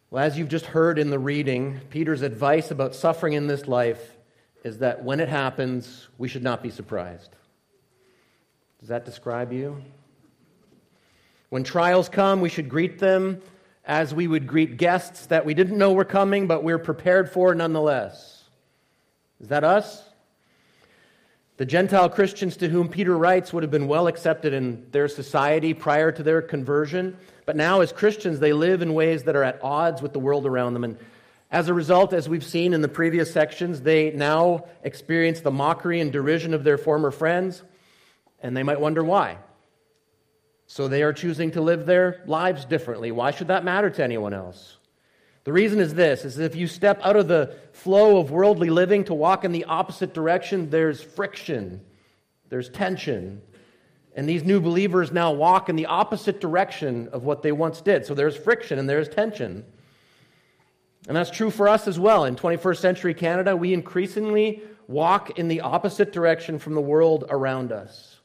Well, as you've just heard in the reading, Peter's advice about suffering in this life is that when it happens, we should not be surprised. Does that describe you? When trials come, we should greet them as we would greet guests that we didn't know were coming, but we're prepared for nonetheless. Is that us? The Gentile Christians to whom Peter writes would have been well accepted in their society prior to their conversion, but now as Christians they live in ways that are at odds with the world around them, and as a result, as we've seen in the previous sections, they now experience the mockery and derision of their former friends, and they might wonder why. So they are choosing to live their lives differently. Why should that matter to anyone else? The reason is this, is if you step out of the flow of worldly living to walk in the opposite direction, there's friction, there's tension. And these new believers now walk in the opposite direction of what they once did. So there's friction and there's tension. And that's true for us as well. In 21st century Canada, we increasingly walk in the opposite direction from the world around us.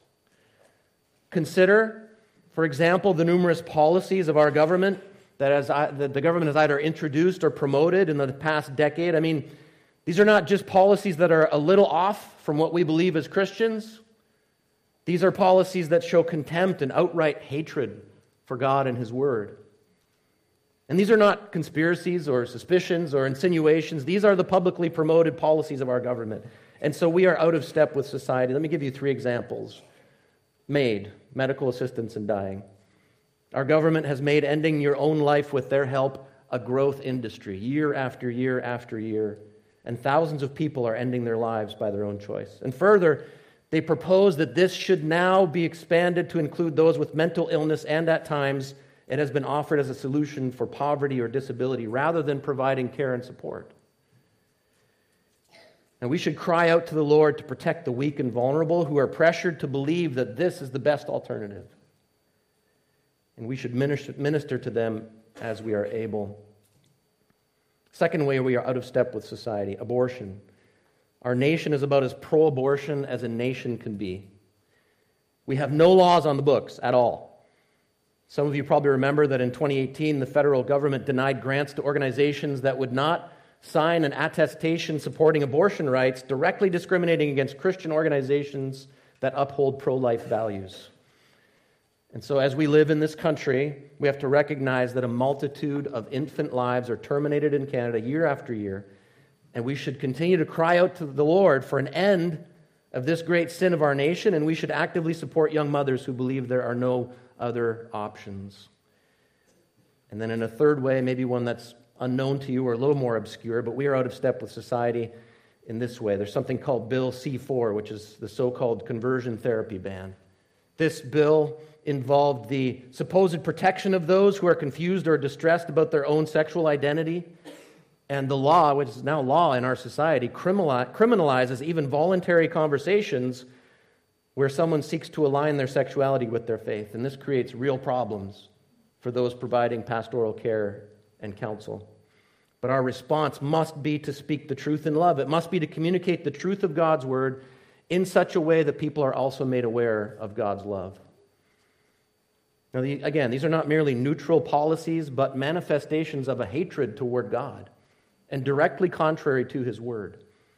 Consider, for example, the numerous policies of our government that the government has either introduced or promoted in the past decade. I mean, these are not just policies that are a little off from what we believe as Christians. These are policies that show contempt and outright hatred for God and His Word. And these are not conspiracies or suspicions or insinuations. These are the publicly promoted policies of our government. And so we are out of step with society. Let me give you 3 examples. MAID, medical assistance in dying. Our government has made ending your own life with their help a growth industry, year after year after year. And thousands of people are ending their lives by their own choice. And further, they propose that this should now be expanded to include those with mental illness, and at times it has been offered as a solution for poverty or disability rather than providing care and support. And we should cry out to the Lord to protect the weak and vulnerable who are pressured to believe that this is the best alternative. And we should minister to them as we are able. Second way we are out of step with society, abortion. Our nation is about as pro-abortion as a nation can be. We have no laws on the books at all. Some of you probably remember that in 2018, the federal government denied grants to organizations that would not sign an attestation supporting abortion rights, directly discriminating against Christian organizations that uphold pro-life values. And so as we live in this country, we have to recognize that a multitude of infant lives are terminated in Canada year after year, and we should continue to cry out to the Lord for an end of this great sin of our nation, and we should actively support young mothers who believe there are no other options. And then in a third way, maybe one that's unknown to you or a little more obscure, but we are out of step with society in this way. There's something called Bill C-4, which is the so-called conversion therapy ban. This bill involved the supposed protection of those who are confused or distressed about their own sexual identity. And the law, which is now law in our society, criminalizes even voluntary conversations where someone seeks to align their sexuality with their faith. And this creates real problems for those providing pastoral care and counsel. But our response must be to speak the truth in love. It must be to communicate the truth of God's Word in such a way that people are also made aware of God's love. Now, again, these are not merely neutral policies, but manifestations of a hatred toward God and directly contrary to His Word.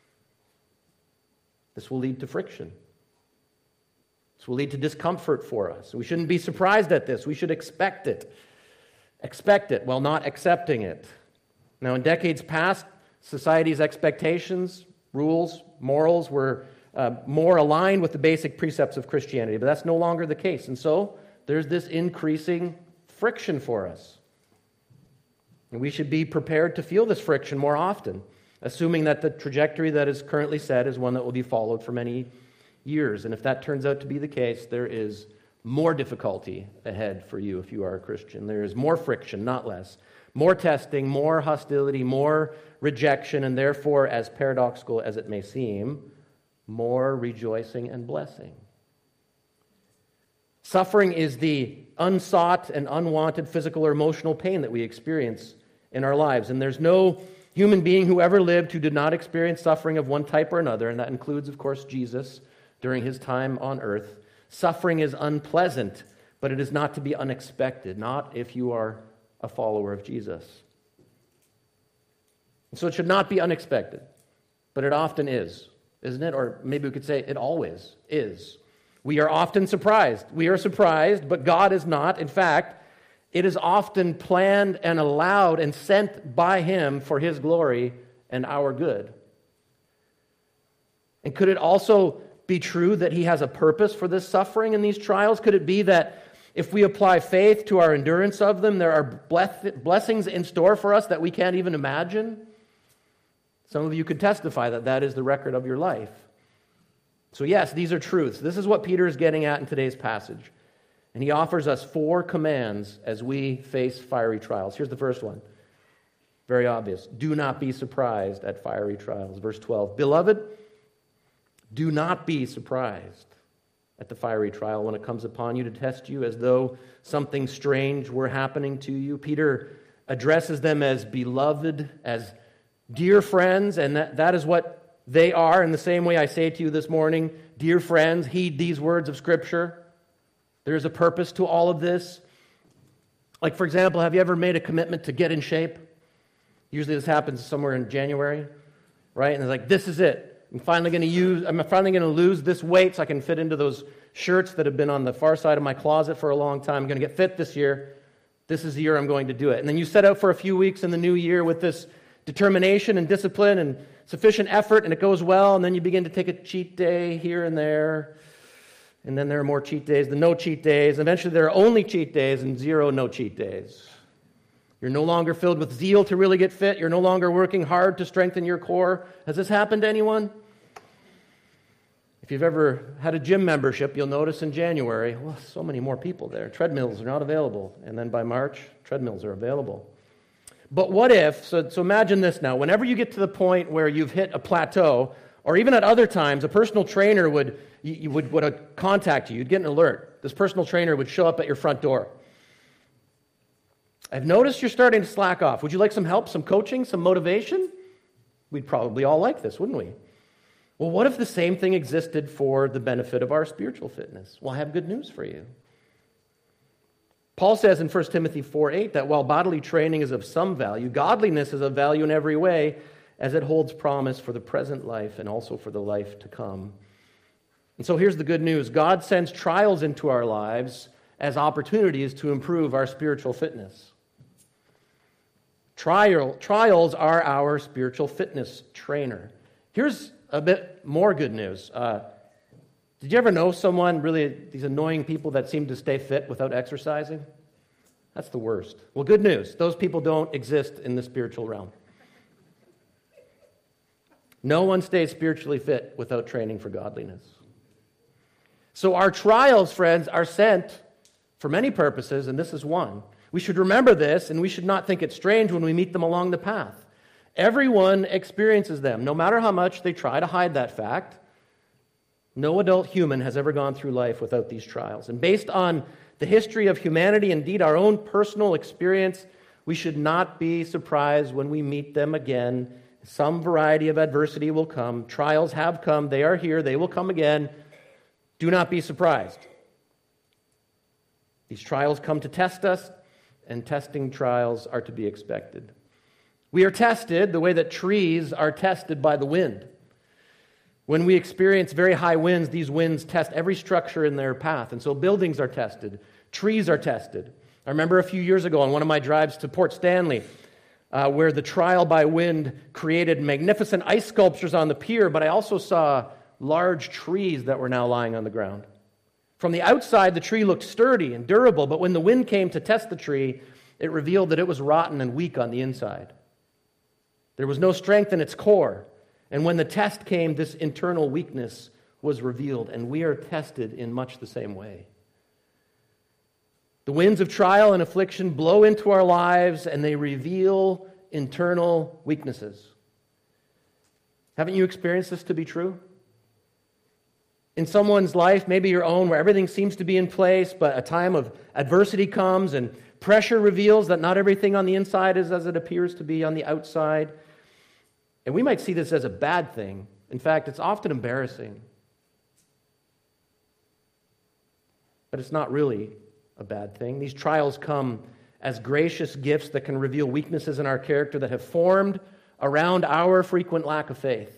This will lead to friction. This will lead to discomfort for us. We shouldn't be surprised at this. We should expect it. Expect it while not accepting it. Now, in decades past, society's expectations, rules, morals were more aligned with the basic precepts of Christianity, but that's no longer the case. And so, there's this increasing friction for us. And we should be prepared to feel this friction more often, assuming that the trajectory that is currently set is one that will be followed for many years. And if that turns out to be the case, there is more difficulty ahead for you if you are a Christian. There is more friction, not less. More testing, more hostility, more rejection, and therefore, as paradoxical as it may seem, more rejoicing and blessing. Suffering is the unsought and unwanted physical or emotional pain that we experience in our lives. And there's no human being who ever lived who did not experience suffering of one type or another, and that includes, of course, Jesus during His time on earth. Suffering is unpleasant, but it is not to be unexpected, not if you are a follower of Jesus. So it should not be unexpected, but it often is, isn't it? Or maybe we could say it always is. We are often surprised. We are surprised, but God is not. In fact, it is often planned and allowed and sent by Him for His glory and our good. And could it also be true that He has a purpose for this suffering and these trials? Could it be that if we apply faith to our endurance of them, there are blessings in store for us that we can't even imagine? Some of you could testify that that is the record of your life. So yes, these are truths. This is what Peter is getting at in today's passage. And he offers us 4 commands as we face fiery trials. Here's the first one. Very obvious. Do not be surprised at fiery trials. Verse 12. Beloved, do not be surprised at the fiery trial when it comes upon you to test you as though something strange were happening to you. Peter addresses them as beloved, as dear friends, and that is what they are. In the same way I say to you this morning, dear friends, heed these words of Scripture. There is a purpose to all of this. Like, for example, have you ever made a commitment to get in shape? Usually this happens somewhere in January, right? And it's like, this is it. I'm finally going to lose this weight so I can fit into those shirts that have been on the far side of my closet for a long time. I'm going to get fit this year. This is the year I'm going to do it. And then you set out for a few weeks in the new year with this determination and discipline and sufficient effort, and it goes well, and then you begin to take a cheat day here and there, and then there are more cheat days than no cheat days. Eventually there are only cheat days and 0 no cheat days. You're no longer filled with zeal to really get fit. You're no longer working hard to strengthen your core. Has this happened to anyone? If you've ever had a gym membership, you'll notice in January, well, so many more people there. Treadmills are not available. And then by March, treadmills are available. But what if, so imagine this now, whenever you get to the point where you've hit a plateau, or even at other times, a personal trainer would contact you. You'd get an alert. This personal trainer would show up at your front door. I've noticed you're starting to slack off. Would you like some help, some coaching, some motivation? We'd probably all like this, wouldn't we? Well, what if the same thing existed for the benefit of our spiritual fitness? Well, I have good news for you. Paul says in 1 Timothy 4:8 that while bodily training is of some value, godliness is of value in every way, as it holds promise for the present life and also for the life to come. And so here's the good news. God sends trials into our lives as opportunities to improve our spiritual fitness. Trials are our spiritual fitness trainer. Here's a bit more good news. Did you ever know someone, really, these annoying people that seem to stay fit without exercising? That's the worst. Well, good news. Those people don't exist in the spiritual realm. No one stays spiritually fit without training for godliness. So our trials, friends, are sent for many purposes, and this is one. We should remember this, and we should not think it strange when we meet them along the path. Everyone experiences them, no matter how much they try to hide that fact. No adult human has ever gone through life without these trials. And based on the history of humanity, indeed our own personal experience, we should not be surprised when we meet them again. Some variety of adversity will come. Trials have come. They are here. They will come again. Do not be surprised. These trials come to test us, and testing trials are to be expected. We are tested the way that trees are tested by the wind. When we experience very high winds, these winds test every structure in their path. And so buildings are tested. Trees are tested. I remember a few years ago on one of my drives to Port Stanley, where the trial by wind created magnificent ice sculptures on the pier, but I also saw large trees that were now lying on the ground. From the outside, the tree looked sturdy and durable, but when the wind came to test the tree, it revealed that it was rotten and weak on the inside. There was no strength in its core. And when the test came, this internal weakness was revealed, and we are tested in much the same way. The winds of trial and affliction blow into our lives, and they reveal internal weaknesses. Haven't you experienced this to be true? In someone's life, maybe your own, where everything seems to be in place, but a time of adversity comes, and pressure reveals that not everything on the inside is as it appears to be on the outside. And we might see this as a bad thing. In fact, it's often embarrassing. But it's not really a bad thing. These trials come as gracious gifts that can reveal weaknesses in our character that have formed around our frequent lack of faith.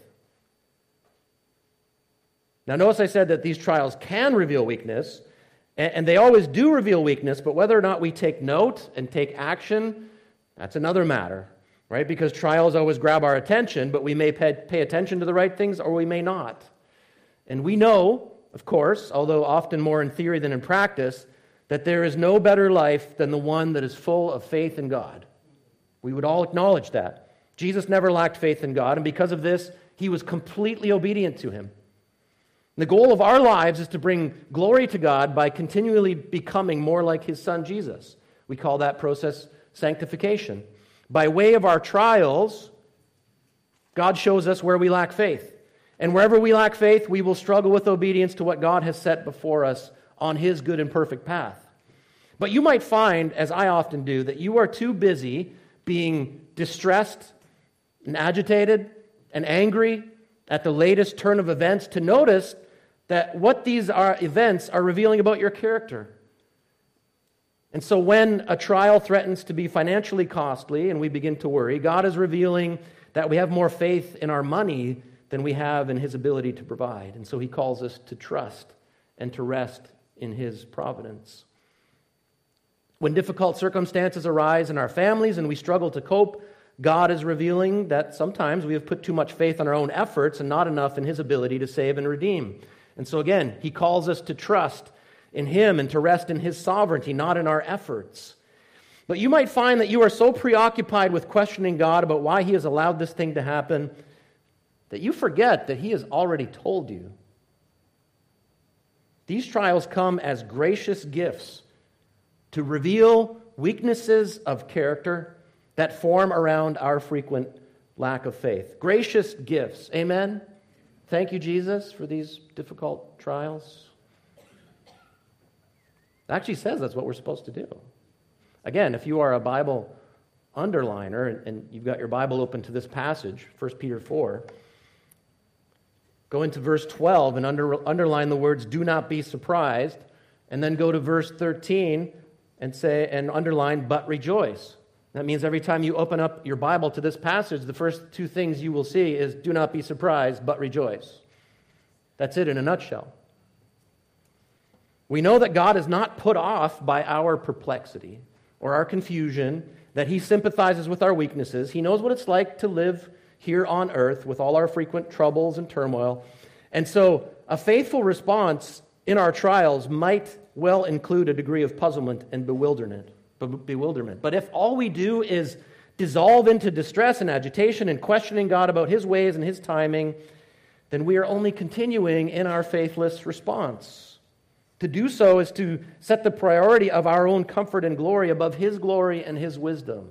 Now, notice I said that these trials can reveal weakness, and they always do reveal weakness, but whether or not we take note and take action, that's another matter, right? Because trials always grab our attention, but we may pay attention to the right things or we may not. And we know, of course, although often more in theory than in practice, that there is no better life than the one that is full of faith in God. We would all acknowledge that. Jesus never lacked faith in God, and because of this, he was completely obedient to him. The goal of our lives is to bring glory to God by continually becoming more like his son Jesus. We call that process sanctification. By way of our trials, God shows us where we lack faith. And wherever we lack faith, we will struggle with obedience to what God has set before us on his good and perfect path. But you might find, as I often do, that you are too busy being distressed and agitated and angry at the latest turn of events to notice that what these events are revealing about your character. And so when a trial threatens to be financially costly and we begin to worry, God is revealing that we have more faith in our money than we have in his ability to provide. And so he calls us to trust and to rest in his providence. When difficult circumstances arise in our families and we struggle to cope, God is revealing that sometimes we have put too much faith on our own efforts and not enough in his ability to save and redeem. And so again, he calls us to trust in him and to rest in his sovereignty, not in our efforts. But you might find that you are so preoccupied with questioning God about why he has allowed this thing to happen that you forget that he has already told you. These trials come as gracious gifts to reveal weaknesses of character that form around our frequent lack of faith. Gracious gifts. Amen? Thank you, Jesus, for these difficult trials. It actually says that's what we're supposed to do. Again, if you are a Bible underliner and you've got your Bible open to this passage, 1 Peter 4, go into verse 12 and underline the words, "Do not be surprised," and then go to verse 13 and underline, "But rejoice." That means every time you open up your Bible to this passage, the first two things you will see is, "Do not be surprised, but rejoice." That's it in a nutshell. We know that God is not put off by our perplexity or our confusion, that he sympathizes with our weaknesses. He knows what it's like to live here on earth with all our frequent troubles and turmoil. And so a faithful response in our trials might well include a degree of puzzlement and bewilderment. But if all we do is dissolve into distress and agitation and questioning God about his ways and his timing, then we are only continuing in our faithless response. To do so is to set the priority of our own comfort and glory above his glory and his wisdom.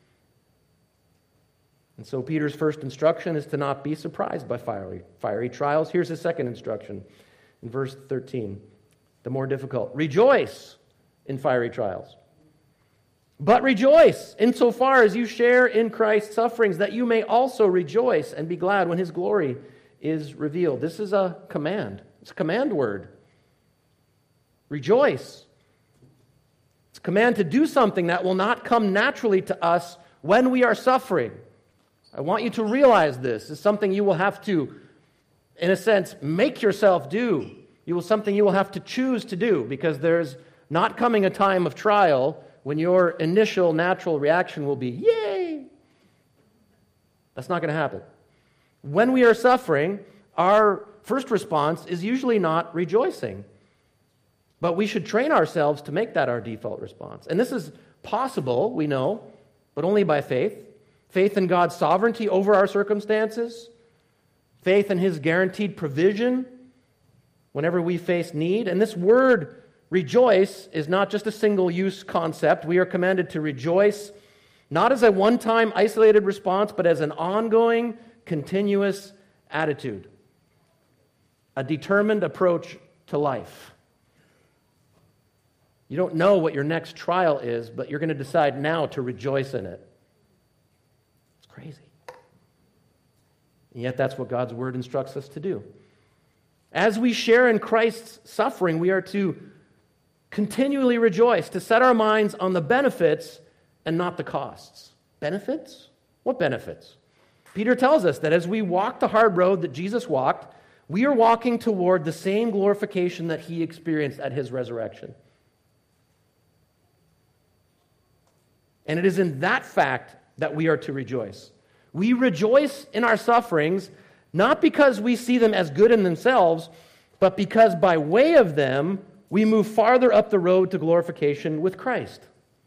And so Peter's first instruction is to not be surprised by fiery trials. Here's his second instruction in verse 13, the more difficult. Rejoice in fiery trials. But rejoice insofar as you share in Christ's sufferings, that you may also rejoice and be glad when his glory is revealed. This is a command. It's a command word. Rejoice. It's a command to do something that will not come naturally to us when we are suffering. I want you to realize this. It's something you will have to, in a sense, make yourself do. Something you will have to choose to do, because there's not coming a time of trial when your initial natural reaction will be, yay! That's not going to happen. When we are suffering, our first response is usually not rejoicing. But we should train ourselves to make that our default response. And this is possible, we know, but only by faith. Faith in God's sovereignty over our circumstances. Faith in his guaranteed provision whenever we face need. And this word rejoice is not just a single-use concept. We are commanded to rejoice not as a one-time isolated response, but as an ongoing, continuous attitude. A determined approach to life. You don't know what your next trial is, but you're going to decide now to rejoice in it. It's crazy. And yet that's what God's word instructs us to do. As we share in Christ's suffering, we are to continually rejoice, to set our minds on the benefits and not the costs. Benefits? What benefits? Peter tells us that as we walk the hard road that Jesus walked, we are walking toward the same glorification that he experienced at his resurrection. And it is in that fact that we are to rejoice. We rejoice in our sufferings, not because we see them as good in themselves, but because by way of them, we move farther up the road to glorification with Christ.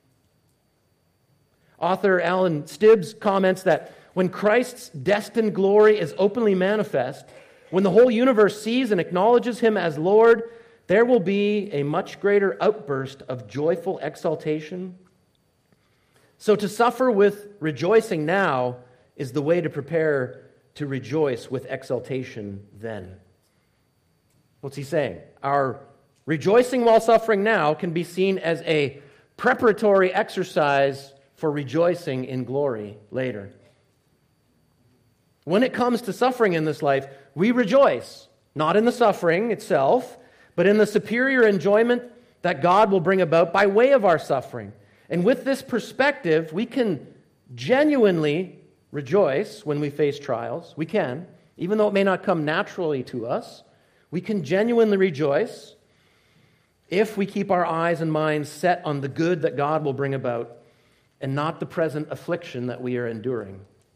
Author Alan Stibbs comments that when Christ's destined glory is openly manifest, when the whole universe sees and acknowledges him as Lord, there will be a much greater outburst of joyful exaltation. So to suffer with rejoicing now is the way to prepare to rejoice with exaltation then. What's he saying? Our rejoicing while suffering now can be seen as a preparatory exercise for rejoicing in glory later. When it comes to suffering in this life, we rejoice, not in the suffering itself, but in the superior enjoyment that God will bring about by way of our suffering. And with this perspective, we can genuinely rejoice when we face trials. We can, even though it may not come naturally to us. We can genuinely rejoice if we keep our eyes and minds set on the good that God will bring about and not the present affliction that we are enduring.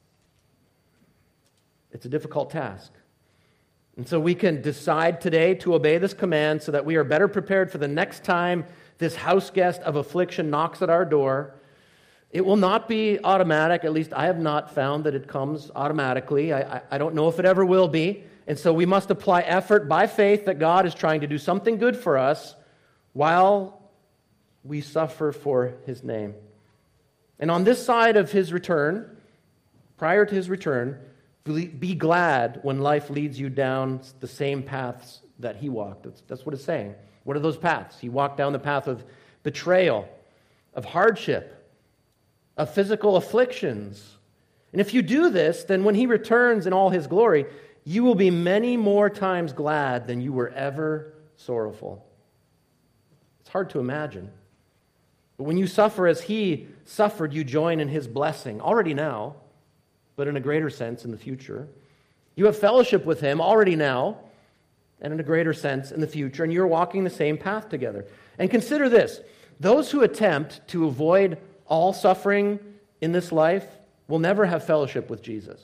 It's a difficult task. And so we can decide today to obey this command so that we are better prepared for the next time this house guest of affliction knocks at our door. It will not be automatic. At least I have not found that it comes automatically. I don't know if it ever will be. And so we must apply effort by faith that God is trying to do something good for us while we suffer for his name. And on this side of his return, prior to his return, be glad when life leads you down the same paths that he walked. That's what it's saying. What are those paths? He walked down the path of betrayal, of hardship, of physical afflictions. And if you do this, then when he returns in all his glory, you will be many more times glad than you were ever sorrowful. It's hard to imagine. But when you suffer as he suffered, you join in his blessing, already now, but in a greater sense in the future. You have fellowship with him already now, and in a greater sense in the future, and you're walking the same path together. And consider this, those who attempt to avoid all suffering in this life will never have fellowship with Jesus.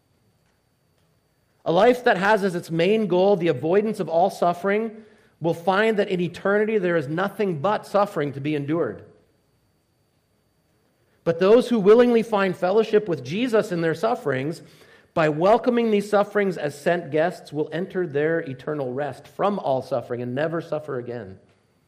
A life that has as its main goal the avoidance of all suffering will find that in eternity there is nothing but suffering to be endured. But those who willingly find fellowship with Jesus in their sufferings, by welcoming these sufferings as sent guests, will enter their eternal rest from all suffering and never suffer again.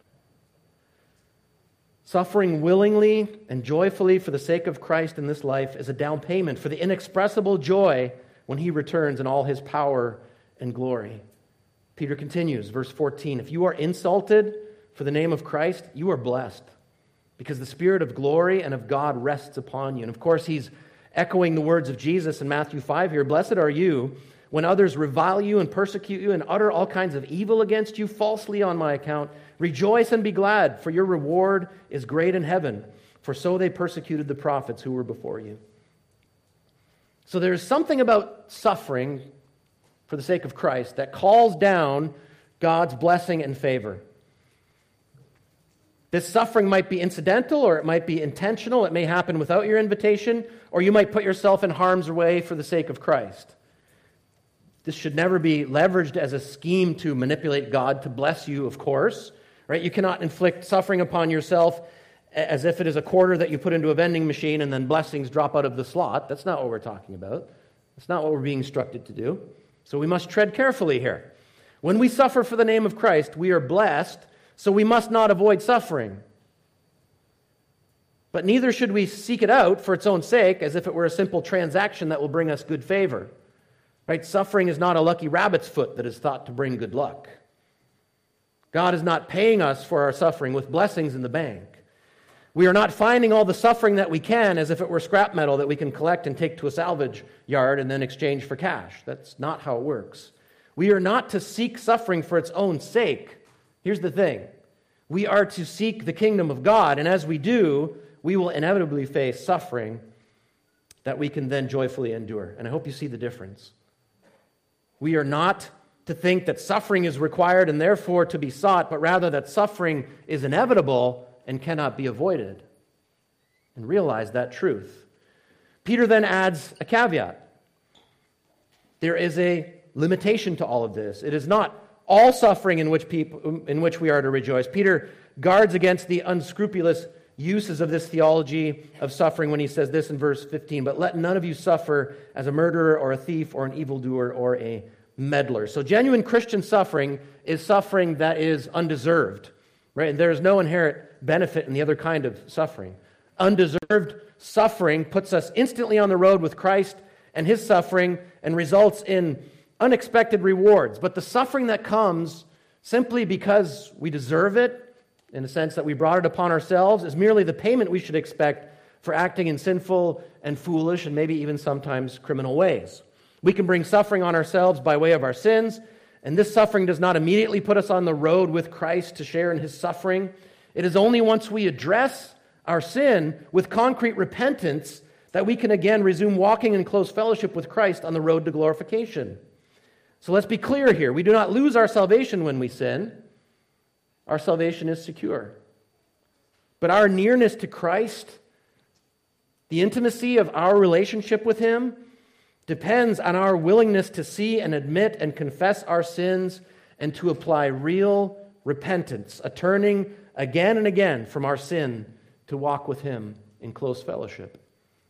Suffering willingly and joyfully for the sake of Christ in this life is a down payment for the inexpressible joy when he returns in all his power and glory. Peter continues, verse 14, if you are insulted for the name of Christ, you are blessed, because the Spirit of glory and of God rests upon you. And of course, he's echoing the words of Jesus in Matthew 5 here. Blessed are you when others revile you and persecute you and utter all kinds of evil against you falsely on my account. Rejoice and be glad, for your reward is great in heaven. For so they persecuted the prophets who were before you. So there's something about suffering for the sake of Christ that calls down God's blessing and favor. This suffering might be incidental or it might be intentional. It may happen without your invitation, or you might put yourself in harm's way for the sake of Christ. This should never be leveraged as a scheme to manipulate God to bless you, of course. Right? You cannot inflict suffering upon yourself as if it is a quarter that you put into a vending machine and then blessings drop out of the slot. That's not what we're talking about. That's not what we're being instructed to do. So we must tread carefully here. When we suffer for the name of Christ, we are blessed, so we must not avoid suffering. But neither should we seek it out for its own sake, as if it were a simple transaction that will bring us good favor. Right? Suffering is not a lucky rabbit's foot that is thought to bring good luck. God is not paying us for our suffering with blessings in the bank. We are not finding all the suffering that we can as if it were scrap metal that we can collect and take to a salvage yard and then exchange for cash. That's not how it works. We are not to seek suffering for its own sake. Here's the thing. We are to seek the kingdom of God, and as we do, we will inevitably face suffering that we can then joyfully endure. And I hope you see the difference. We are not to think that suffering is required and therefore to be sought, but rather that suffering is inevitable and cannot be avoided. And realize that truth. Peter then adds a caveat. There is a limitation to all of this. It is not all suffering in which we are to rejoice. Peter guards against the unscrupulous uses of this theology of suffering when he says this in verse 15, but let none of you suffer as a murderer or a thief or an evildoer or a meddler. So genuine Christian suffering is suffering that is undeserved, right? And there is no inherent benefit in the other kind of suffering. Undeserved suffering puts us instantly on the road with Christ and his suffering and results in unexpected rewards. But the suffering that comes simply because we deserve it, in the sense that we brought it upon ourselves, is merely the payment we should expect for acting in sinful and foolish and maybe even sometimes criminal ways. We can bring suffering on ourselves by way of our sins, and this suffering does not immediately put us on the road with Christ to share in his suffering. It is only once we address our sin with concrete repentance that we can again resume walking in close fellowship with Christ on the road to glorification. So let's be clear here. We do not lose our salvation when we sin. Our salvation is secure. But our nearness to Christ, the intimacy of our relationship with him, depends on our willingness to see and admit and confess our sins and to apply real repentance, a turning again and again from our sin to walk with him in close fellowship.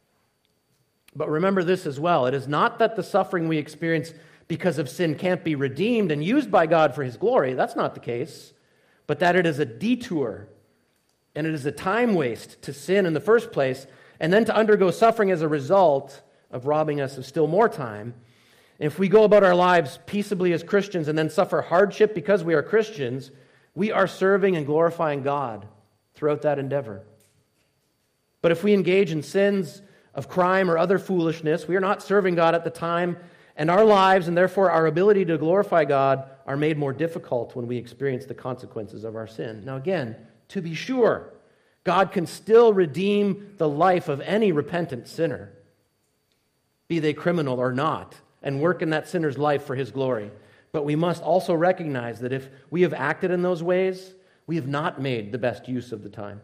But remember this as well. It is not that the suffering we experience because of sin can't be redeemed and used by God for his glory. That's not the case. But that it is a detour and it is a time waste to sin in the first place and then to undergo suffering as a result of robbing us of still more time. And if we go about our lives peaceably as Christians and then suffer hardship because we are Christians, we are serving and glorifying God throughout that endeavor. But if we engage in sins of crime or other foolishness, we are not serving God at the time, and our lives, and therefore our ability to glorify God, are made more difficult when we experience the consequences of our sin. Now again, to be sure, God can still redeem the life of any repentant sinner, be they criminal or not, and work in that sinner's life for his glory. But we must also recognize that if we have acted in those ways, we have not made the best use of the time.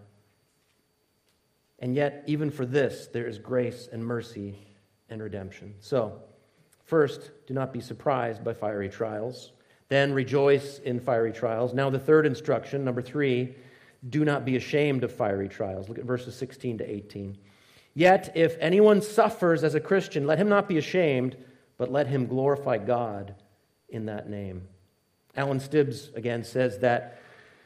And yet, even for this, there is grace and mercy and redemption. So, first, do not be surprised by fiery trials. Then rejoice in fiery trials. Now the third instruction, number 3, do not be ashamed of fiery trials. Look at verses 16 to 18. Yet if anyone suffers as a Christian, let him not be ashamed, but let him glorify God in that name. Alan Stibbs again says that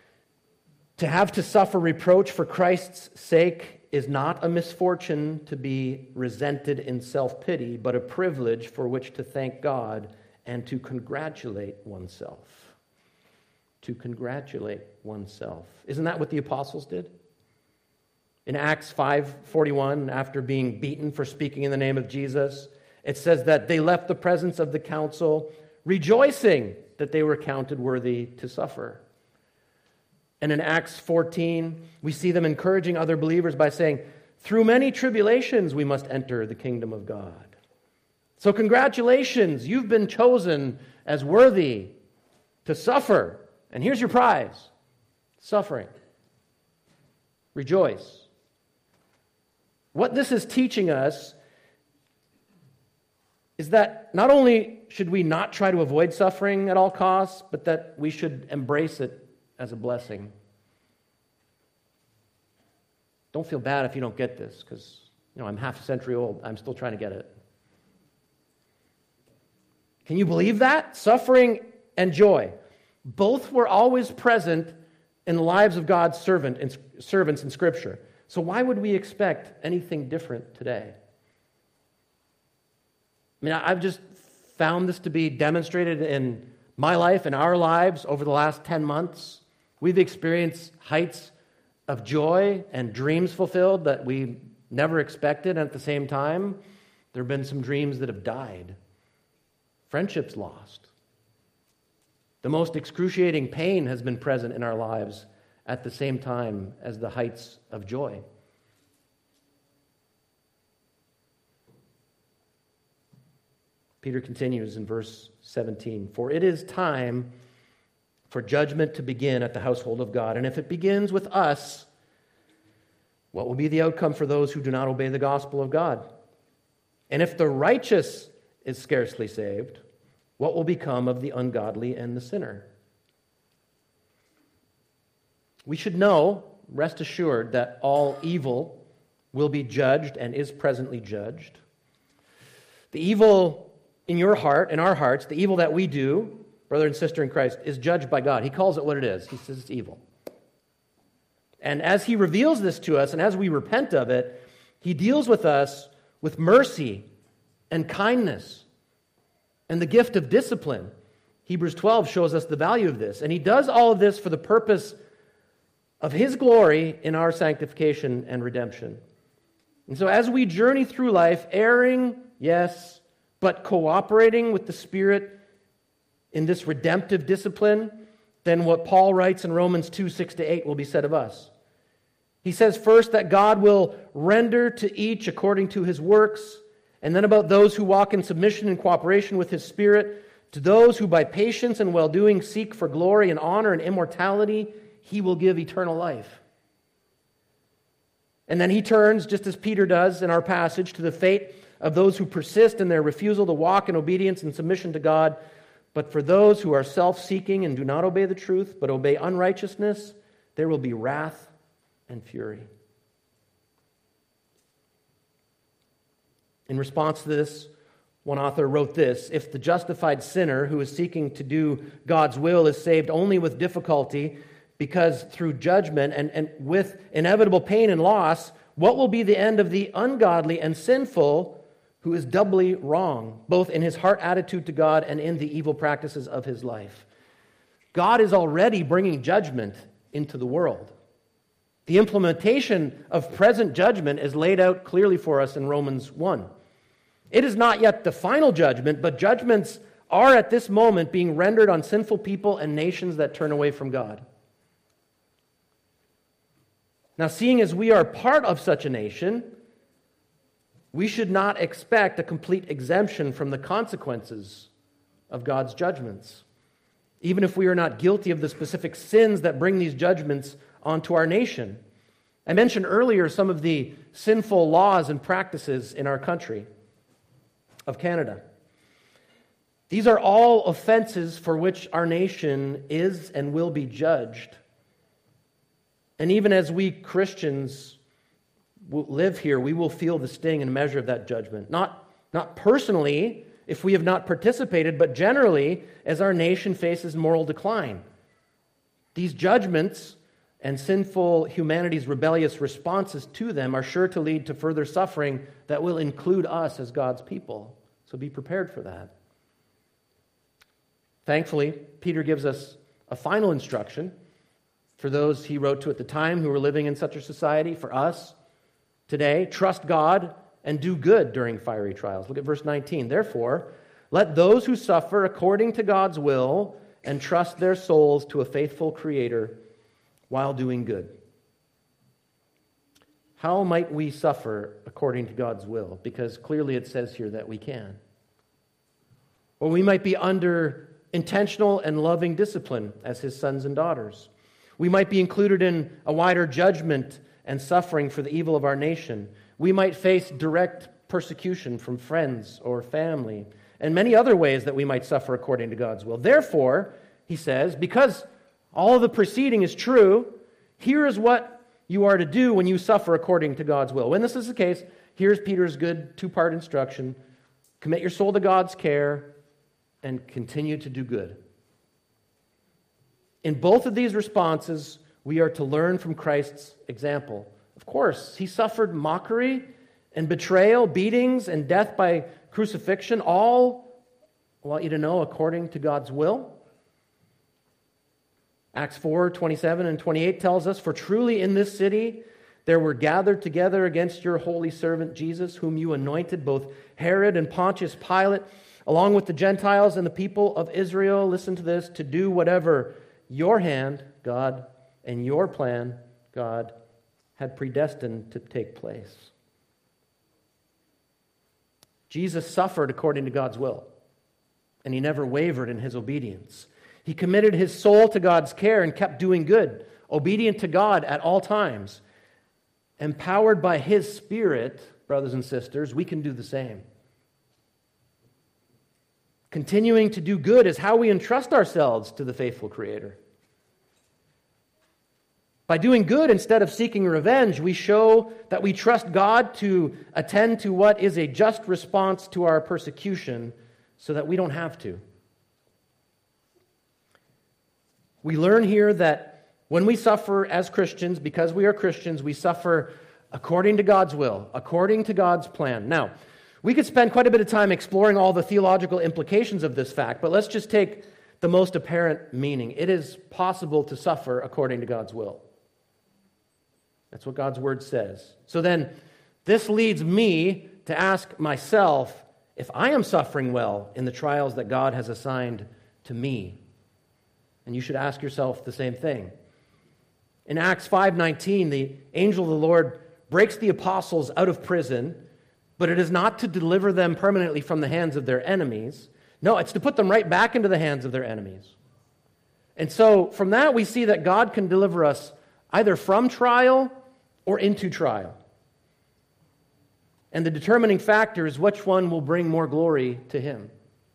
to have to suffer reproach for Christ's sake is not a misfortune to be resented in self-pity, but a privilege for which to thank God and to congratulate oneself. To congratulate oneself. Isn't that what the apostles did? In Acts 5:41, after being beaten for speaking in the name of Jesus, it says that they left the presence of the council rejoicing that they were counted worthy to suffer. And in Acts 14, we see them encouraging other believers by saying, through many tribulations we must enter the kingdom of God. So congratulations, you've been chosen as worthy to suffer. And here's your prize, suffering. Rejoice. What this is teaching us is that not only should we not try to avoid suffering at all costs, but that we should embrace it as a blessing. Don't feel bad if you don't get this, because I'm half a century old. I'm still trying to get it. Can you believe that? Suffering and joy. Both were always present in the lives of God's servants in Scripture. So why would we expect anything different today? I've just found this to be demonstrated in my life and our lives over the last 10 months. We've experienced heights of joy and dreams fulfilled that we never expected. And at the same time, there have been some dreams that have died. Friendships lost. The most excruciating pain has been present in our lives at the same time as the heights of joy. Peter continues in verse 17, "For it is time for judgment to begin at the household of God. And if it begins with us, what will be the outcome for those who do not obey the gospel of God? And if the righteous is scarcely saved, what will become of the ungodly and the sinner?" We should know, rest assured, that all evil will be judged and is presently judged. The evil in your heart, in our hearts, the evil that we do, brother and sister in Christ, is judged by God. He calls it what it is. He says it's evil. And as he reveals this to us, and as we repent of it, he deals with us with mercy and kindness and the gift of discipline. Hebrews 12 shows us the value of this. And he does all of this for the purpose of his glory in our sanctification and redemption. And so as we journey through life, erring, yes, but cooperating with the Spirit in this redemptive discipline, then what Paul writes in Romans 2, 6-8 will be said of us. He says first that God will render to each according to his works, and then about those who walk in submission and cooperation with his Spirit, to those who by patience and well-doing seek for glory and honor and immortality, he will give eternal life. And then he turns, just as Peter does in our passage, to the fate of those who persist in their refusal to walk in obedience and submission to God. But for those who are self-seeking and do not obey the truth, but obey unrighteousness, there will be wrath and fury. In response to this, one author wrote this: "If the justified sinner who is seeking to do God's will is saved only with difficulty, because through judgment and with inevitable pain and loss, what will be the end of the ungodly and sinful who is doubly wrong, both in his heart attitude to God and in the evil practices of his life?" God is already bringing judgment into the world. The implementation of present judgment is laid out clearly for us in Romans 1. It is not yet the final judgment, but judgments are at this moment being rendered on sinful people and nations that turn away from God. Now, seeing as we are part of such a nation, we should not expect a complete exemption from the consequences of God's judgments, even if we are not guilty of the specific sins that bring these judgments onto our nation. I mentioned earlier some of the sinful laws and practices in our country of Canada. These are all offenses for which our nation is and will be judged. And even as we Christians live here, we will feel the sting and measure of that judgment. Not personally, if we have not participated, but generally as our nation faces moral decline. These judgments and sinful humanity's rebellious responses to them are sure to lead to further suffering that will include us as God's people. So be prepared for that. Thankfully, Peter gives us a final instruction for those he wrote to at the time who were living in such a society. For us today, trust God and do good during fiery trials. Look at verse 19. "Therefore, let those who suffer according to God's will entrust their souls to a faithful Creator while doing good." How might we suffer according to God's will? Because clearly it says here that we can. Or we might be under intentional and loving discipline as his sons and daughters. We might be included in a wider judgment and suffering for the evil of our nation. We might face direct persecution from friends or family, and many other ways that we might suffer according to God's will. Therefore, he says, because all of the preceding is true, here is what you are to do when you suffer according to God's will. When this is the case, here's Peter's good two-part instruction. Commit your soul to God's care and continue to do good. In both of these responses, we are to learn from Christ's example. Of course, he suffered mockery and betrayal, beatings, and death by crucifixion, all, I want you to know, according to God's will. Acts 4:27 and 28 tells us, "For truly in this city there were gathered together against your holy servant Jesus, whom you anointed, both Herod and Pontius Pilate, along with the Gentiles and the people of Israel," listen to this, "to do whatever your hand, God, and your plan, God, had predestined to take place." Jesus suffered according to God's will, and he never wavered in his obedience. He committed his soul to God's care and kept doing good, obedient to God at all times. Empowered by his Spirit, brothers and sisters, we can do the same. Continuing to do good is how we entrust ourselves to the faithful Creator. By doing good instead of seeking revenge, we show that we trust God to attend to what is a just response to our persecution so that we don't have to. We learn here that when we suffer as Christians, because we are Christians, we suffer according to God's will, according to God's plan. Now, we could spend quite a bit of time exploring all the theological implications of this fact, but let's just take the most apparent meaning. It is possible to suffer according to God's will. That's what God's word says. So then, this leads me to ask myself if I am suffering well in the trials that God has assigned to me. And you should ask yourself the same thing. In Acts 5:19, the angel of the Lord breaks the apostles out of prison, but it is not to deliver them permanently from the hands of their enemies. No, it's to put them right back into the hands of their enemies. And so from that we see that God can deliver us either from trial or into trial. And the determining factor is which one will bring more glory to him.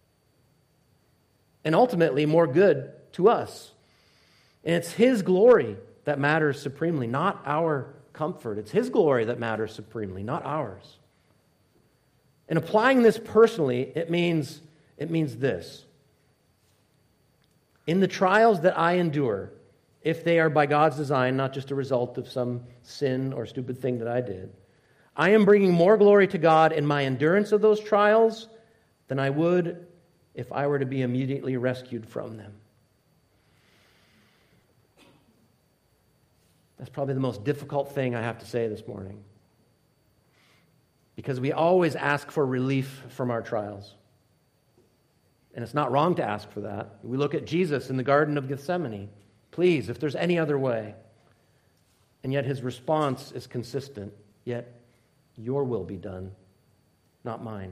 And ultimately more good to us. And it's his glory that matters supremely, not our comfort. It's his glory that matters supremely, not ours. And applying this personally, it means this. In the trials that I endure, if they are by God's design, not just a result of some sin or stupid thing that I did, I am bringing more glory to God in my endurance of those trials than I would if I were to be immediately rescued from them. That's probably the most difficult thing I have to say this morning. Because we always ask for relief from our trials. And it's not wrong to ask for that. We look at Jesus in the Garden of Gethsemane. Please, if there's any other way. And yet his response is consistent. Yet your will be done, not mine.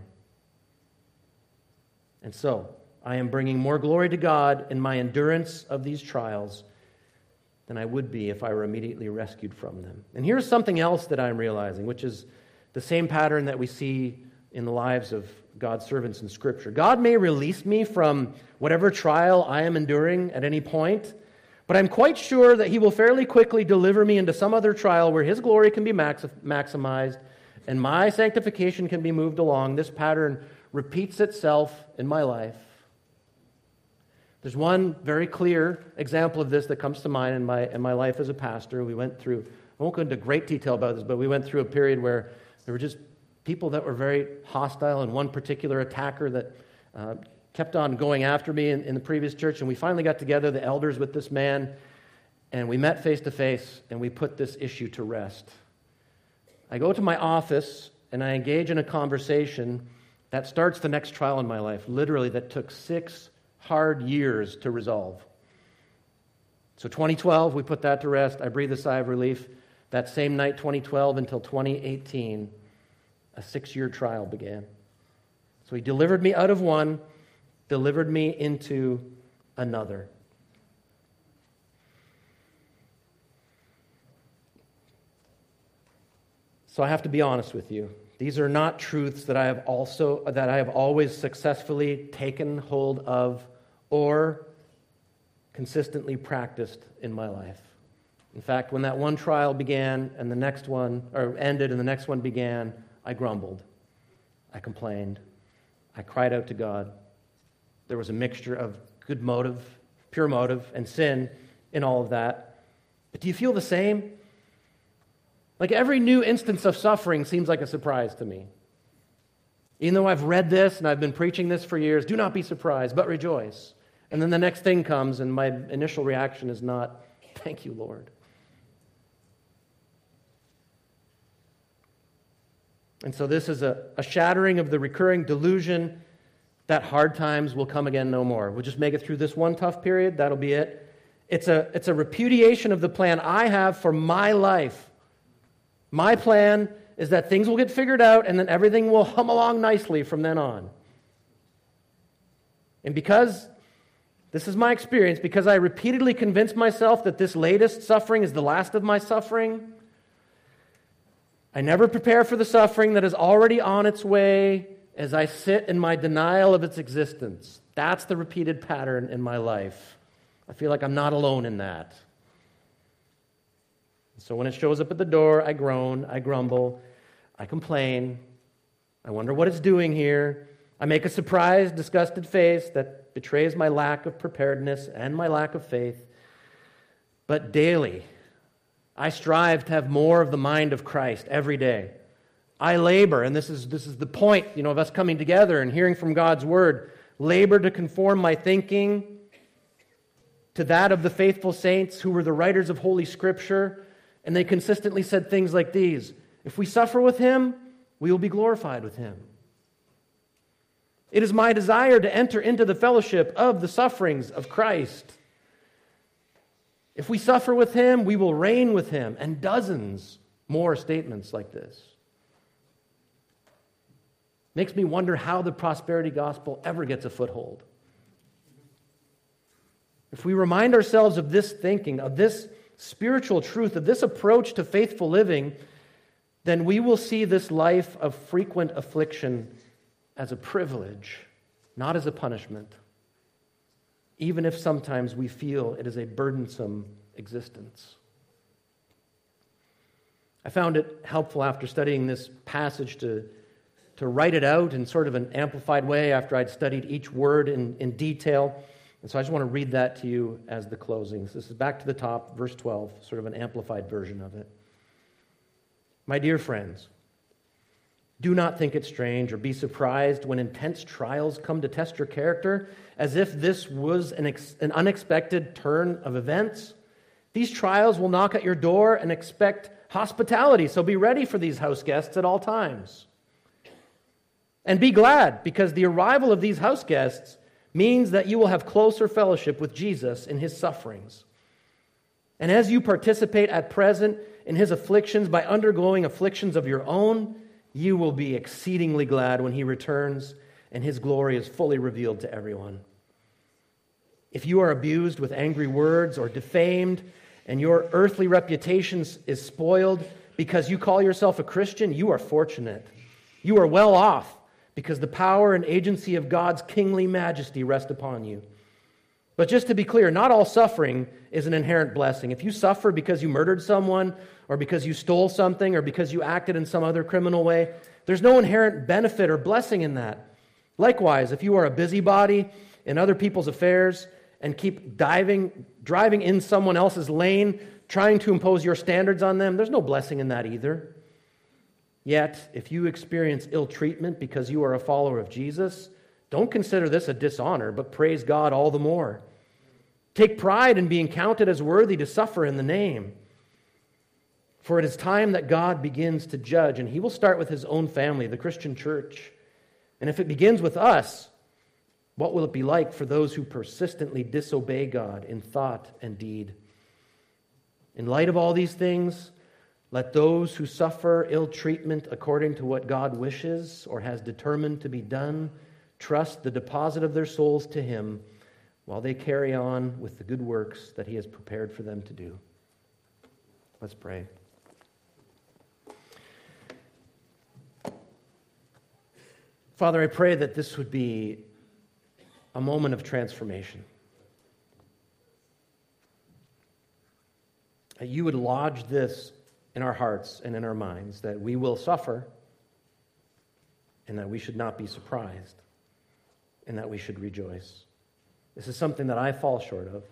And so, I am bringing more glory to God in my endurance of these trials than I would be if I were immediately rescued from them. And here's something else that I'm realizing, which is the same pattern that we see in the lives of God's servants in Scripture. God may release me from whatever trial I am enduring at any point, but I'm quite sure that he will fairly quickly deliver me into some other trial where his glory can be maximized and my sanctification can be moved along. This pattern repeats itself in my life. There's one very clear example of this that comes to mind in my life as a pastor. We went through, I won't go into great detail about this, but we went through a period where there were just people that were very hostile, and one particular attacker that kept on going after me in the previous church. And we finally got together, the elders with this man, and we met face to face, and we put this issue to rest. I go to my office, and I engage in a conversation that starts the next trial in my life, literally that took 6 hard years to resolve. So 2012, we put that to rest. I breathed a sigh of relief. That same night, 2012 until 2018, a 6-year trial began. So he delivered me out of one, delivered me into another. So I have to be honest with you. These are not truths that I have always successfully taken hold of or consistently practiced in my life. In fact, when that one trial began and the next one ended and the next one began, I grumbled. I complained. I cried out to God. There was a mixture of good motive, pure motive, and sin in all of that. But do you feel the same? Like every new instance of suffering seems like a surprise to me. Even though I've read this and I've been preaching this for years, do not be surprised, but rejoice. And then the next thing comes and my initial reaction is not, thank you, Lord. And so this is a shattering of the recurring delusion that hard times will come again no more. We'll just make it through this one tough period, that'll be it. It's a repudiation of the plan I have for my life. My plan is that things will get figured out and then everything will hum along nicely from then on. And because this is my experience, because I repeatedly convinced myself that this latest suffering is the last of my suffering, I never prepare for the suffering that is already on its way as I sit in my denial of its existence. That's the repeated pattern in my life. I feel like I'm not alone in that. So when it shows up at the door, I groan, I grumble, I complain, I wonder what it's doing here. I make a surprised, disgusted face that betrays my lack of preparedness and my lack of faith. But daily, I strive to have more of the mind of Christ every day. I labor, and this is the point, of us coming together and hearing from God's Word, labor to conform my thinking to that of the faithful saints who were the writers of Holy Scripture, and they consistently said things like these: if we suffer with Him, we will be glorified with Him. It is my desire to enter into the fellowship of the sufferings of Christ. If we suffer with Him, we will reign with Him, and dozens more statements like this. Makes me wonder how the prosperity gospel ever gets a foothold. If we remind ourselves of this thinking, of this spiritual truth, of this approach to faithful living, then we will see this life of frequent affliction as a privilege, not as a punishment, even if sometimes we feel it is a burdensome existence. I found it helpful after studying this passage to write it out in sort of an amplified way after I'd studied each word in detail. And so I just want to read that to you as the closing. So this is back to the top, verse 12, sort of an amplified version of it. My dear friends, do not think it strange or be surprised when intense trials come to test your character, as if this was an unexpected turn of events. These trials will knock at your door and expect hospitality, so be ready for these house guests at all times. And be glad, because the arrival of these house guests means that you will have closer fellowship with Jesus in His sufferings. And as you participate at present in His afflictions by undergoing afflictions of your own, you will be exceedingly glad when He returns and His glory is fully revealed to everyone. If you are abused with angry words or defamed, and your earthly reputation is spoiled because you call yourself a Christian, you are fortunate. You are well off because the power and agency of God's kingly majesty rest upon you. But just to be clear, not all suffering is an inherent blessing. If you suffer because you murdered someone, or because you stole something, or because you acted in some other criminal way, there's no inherent benefit or blessing in that. Likewise, if you are a busybody in other people's affairs and keep driving in someone else's lane, trying to impose your standards on them, there's no blessing in that either. Yet, if you experience ill treatment because you are a follower of Jesus, don't consider this a dishonor, but praise God all the more. Take pride in being counted as worthy to suffer in the name. For it is time that God begins to judge, and He will start with His own family, the Christian church. And if it begins with us, what will it be like for those who persistently disobey God in thought and deed? In light of all these things, let those who suffer ill treatment according to what God wishes or has determined to be done trust the deposit of their souls to Him while they carry on with the good works that He has prepared for them to do. Let's pray. Father, I pray that this would be a moment of transformation. That you would lodge this in our hearts and in our minds, that we will suffer and that we should not be surprised and that we should rejoice. This is something that I fall short of.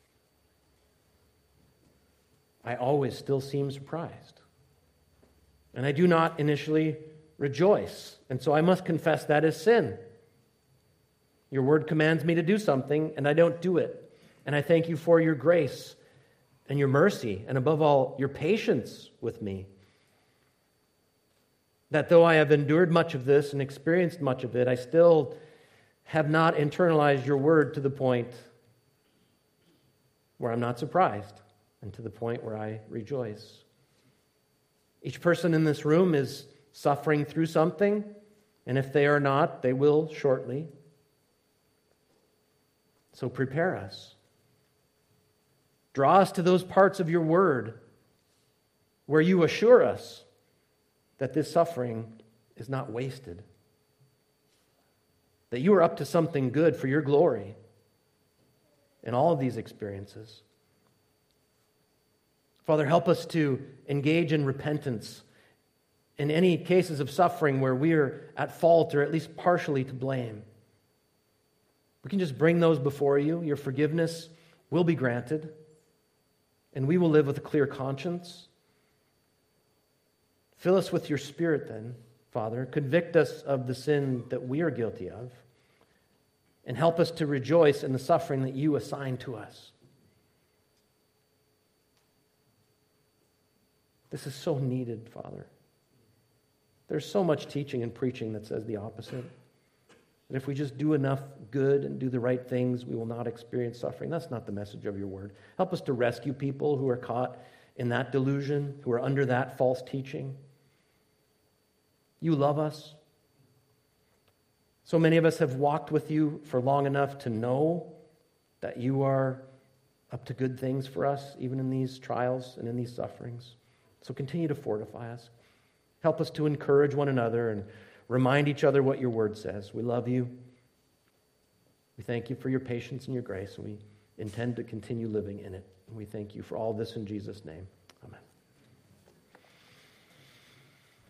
I always still seem surprised. And I do not initially rejoice. And so I must confess that is sin. Your word commands me to do something, and I don't do it. And I thank you for your grace and your mercy, and above all, your patience with me. That though I have endured much of this and experienced much of it, I still have not internalized your word to the point where I'm not surprised, and to the point where I rejoice. Each person in this room is suffering through something, and if they are not, they will shortly. So prepare us. Draw us to those parts of your word where you assure us that this suffering is not wasted, that you are up to something good for your glory in all of these experiences. Father, help us to engage in repentance in any cases of suffering where we are at fault or at least partially to blame. We can just bring those before you. Your forgiveness will be granted, and we will live with a clear conscience. Fill us with your Spirit then, Father. Convict us of the sin that we are guilty of, and help us to rejoice in the suffering that you assign to us. This is so needed, Father. There's so much teaching and preaching that says the opposite. That if we just do enough good and do the right things, we will not experience suffering. That's not the message of your word. Help us to rescue people who are caught in that delusion, who are under that false teaching. You love us. So many of us have walked with you for long enough to know that you are up to good things for us, even in these trials and in these sufferings. So continue to fortify us. Help us to encourage one another and remind each other what your word says. We love you. We thank you for your patience and your grace, and we intend to continue living in it. And we thank you for all this in Jesus' name.